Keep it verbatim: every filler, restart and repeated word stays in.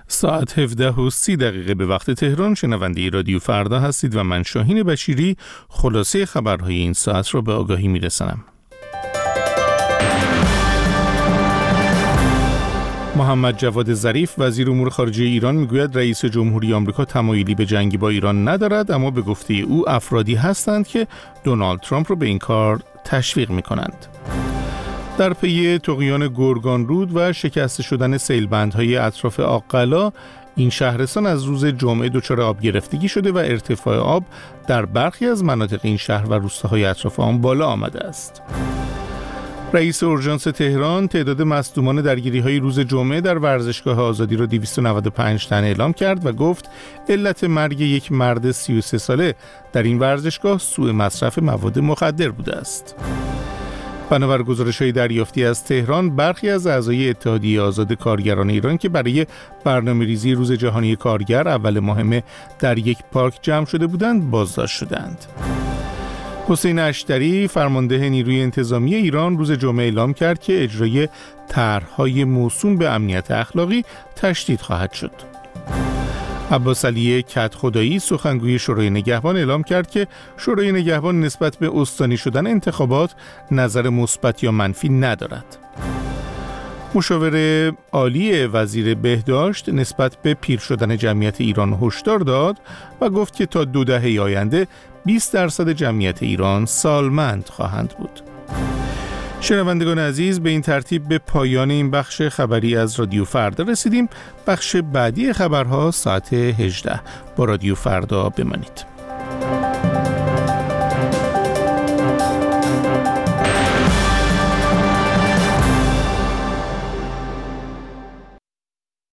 ساعت هفده و سی دقیقه به وقت تهران. شنونده رادیو فردا هستید و من شاهین بشیری خلاصه خبرهای این ساعت را به آگاهی میرسانم. محمد جواد ظریف وزیر امور خارجه ایران میگوید رئیس جمهوری آمریکا تمایلی به جنگی با ایران ندارد، اما به گفته او افرادی هستند که دونالد ترامپ را به این کار تشویق میکنند. در پی طغیان گرگان رود و شکسته شدن سیلبندهای اطراف آق‌قلا، این شهرستان از روز جمعه دچار آب گرفتگی شده و ارتفاع آب در برخی از مناطق این شهر و روستاهای اطراف آن بالا آمده است. رئیس اورژانس تهران تعداد مصدومان درگیری‌های روز جمعه در ورزشگاه آزادی را دویست و نود و پنج تن اعلام کرد و گفت علت مرگ یک مرد سی و سه ساله در این ورزشگاه سوء مصرف مواد مخدر بوده است. بنابر گزارش‌های دریافتی از تهران، برخی از اعضای اتحادیه آزاد کارگران ایران که برای برنامه‌ریزی روز جهانی کارگر اول ماه مه در یک پارک جمع شده بودند بازداشت شدند. حسین اشتری فرمانده نیروی انتظامی ایران روز جمعه اعلام کرد که اجرای طرح‌های موسوم به امنیت اخلاقی تشدید خواهد شد. عباس علی کدخدایی سخنگوی شورای نگهبان اعلام کرد که شورای نگهبان نسبت به استانی شدن انتخابات نظر مثبت یا منفی ندارد. مشاور عالی وزیر بهداشت نسبت به پیر شدن جمعیت ایران هشدار داد و گفت که تا دو دهه آینده بیست درصد جمعیت ایران سالمند خواهند بود. شنوندگان عزیز، به این ترتیب به پایان این بخش خبری از رادیو فردا رسیدیم. بخش بعدی خبرها ساعت هجده. با رادیو فردا بمانید.